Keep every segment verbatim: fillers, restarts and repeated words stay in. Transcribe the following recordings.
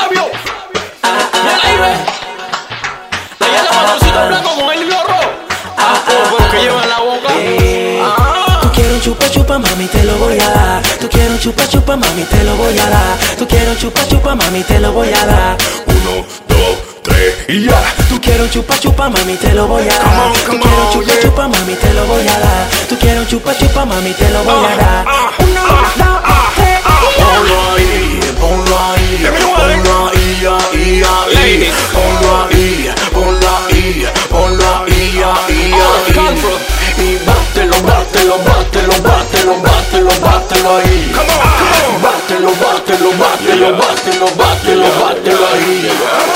sabio. Mira ahí, ve. Allá la patroncita blanco con el gorro. Ah, oh, que lleva en la boca. Ah. Tú quieres un chupa chupa, mami, te lo voy a dar. Tú quieres un chupa chupa, mami, te lo voy a dar. Tú quieres un chupa chupa, mami, te lo voy a dar. Uno, dos, tres y ya. Tú quieres un chupa chupa, mami, te lo voy a dar. Come on, Tú come quieres un on, chupa yeah. chupa, mami, te lo voy a dar. Tú quieres un chupa chupa, mami, te lo voy a dar. Uno, dos, tres y ya. Ponlo ahí, ponlo ahí, ponlo ahí, ya, y ya, y. Ladies. Ponlo ahí, ponlo ahí, ponlo ahí, ya, y ya, Oh, y. Control. Y bátelo, bátelo, bátelo, bátelo, bátelo, bátelo ahí. Come on, come on. Bátelo, bátelo, bátelo, bátelo, bátelo, bátelo ahí.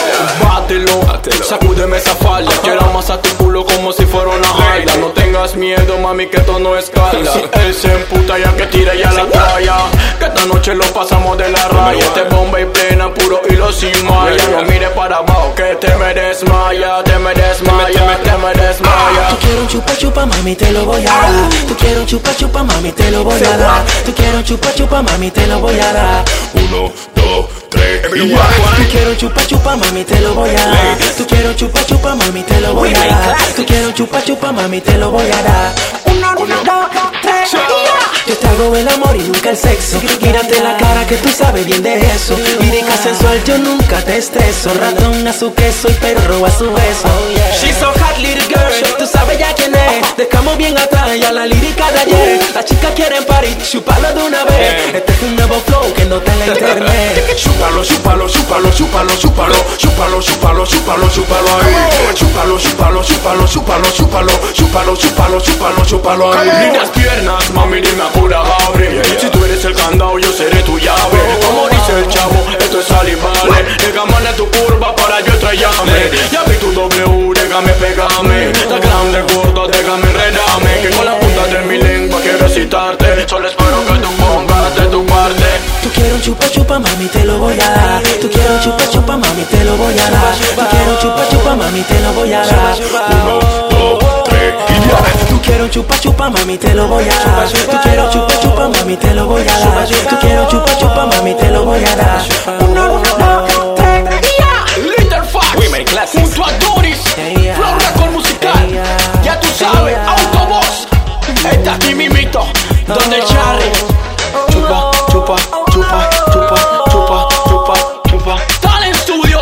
Bátelo, sacúdeme esa falda. Quiero amasar tu culo como si fuera una jaila. No tengas miedo, mami, que esto no es calda. Si él se emputa, ya que tire ya la toalla. Que esta noche lo pasamos de la raya. Este bomba y plena, puro hilo sin malla. No mires para abajo, que te me desmaya. Te me desmaya, te me desmaya. Tú quieres un chupa chupa, mami, te lo voy a dar. Tú quieres un chupa chupa, mami, te lo voy a dar. Tú quieres un chupa chupa, mami, te lo voy a dar. Uno, dos, tres y ya. Tú quieres un chupa chupa, mami, te lo voy a dar. Tú quieres un chupa chupa, mami, te lo voy a dar. Tú quieres un chupa chupa, mami, te lo voy a dar. Uno, dos, tres y ya. Yo te hago el amor y nunca el sexo. Mírate la cara que tú sabes bien de eso. Lírica sensual, yo nunca te estreso. Ratón a su queso y perro a su beso. She's so hot, little girl. Tú sabes ya quién es. Dejamos bien atrás ya la lírica de ayer. Las chicas quieren party, chúpalo de una vez. Este es un nuevo flow que no está en la internet. Chúpalo, chúpalo, chúpalo, chúpalo, chúpalo, chúpalo, chúpalo, chúpalo, chúpalo ahí. Chúpalo, chúpalo, chúpalo, chúpalo, chúpalo, chúpalo, chúpalo, chúpalo, chúpalo ahí. Lindas piernas, mami, dime a pura abre. Si tú eres el candado, yo seré tu llave. Como dice el chavo, esto es salivale. Déjame tu curva para yo estrellarme. Ya vi tu W, déjame pegarme. La grande gordo, déjame enredarme. Que con la punta de mi lengua quiero recitarte. Solo espero que tú pongas de tu parte. Tú quieres un chupa chupa, mami, te lo voy a dar. Tú quieres un chupa chupa, mami, te lo voy a dar. Tú quieres un chupa chupa, mami, te lo voy a dar. Uno, dos, tres y ya. Tú quieres un chupa chupa, mami, te lo voy a dar. Tú quieres un chupa chupa, mami, te lo voy a dar. Tú quieres un chupa chupa, mami, te lo voy a dar. Uno, dos, tres y ya. Little Fox, junto a Doris, Flow Record Musical. Ya tú sabes, Autobox. Está aquí mimito, donde Charlie. Chupa, chupa, chupa, chupa, chupa, chupa, chupa. Talent Studio.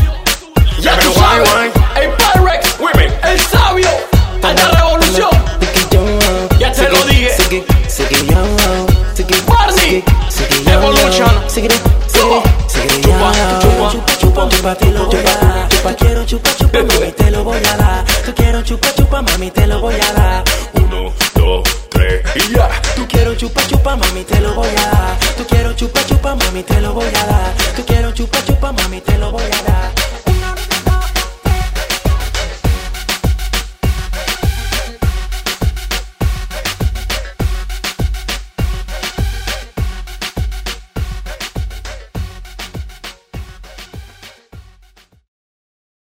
Ya tú sabes, el Pyrex, el sabio, alta revolución. Ya te lo dije. Barney, Evolution. Chupa, chupa, chupa, chupa, te lo voy a dar. Tú quieres chupa chupa, mami, te lo voy a dar. Tú quieres chupa chupa, mami, te lo voy a dar. Uno, dos, tres y ya. Tú quieres chupa chupa, mami, te lo voy a dar. Tú quieres chupa chupa, mami, te lo voy a dar. Tú quieres chupa